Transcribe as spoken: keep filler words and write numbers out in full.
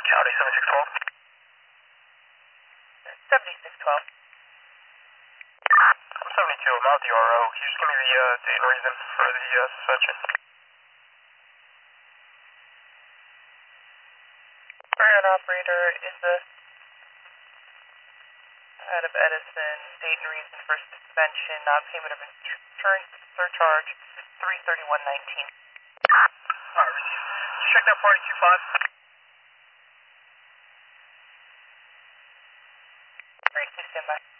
County seventy-six twelve. seventy-six twelve. I'm seventy-two, I'm out the R O. Can you just give me the uh, date and reason for the uh, suspension? Current operator is the out of Edison. Date and reason for suspension, non-payment of insurance surcharge, three thirty-one nineteen. Alright, received. Just check that party two five. three two, standby.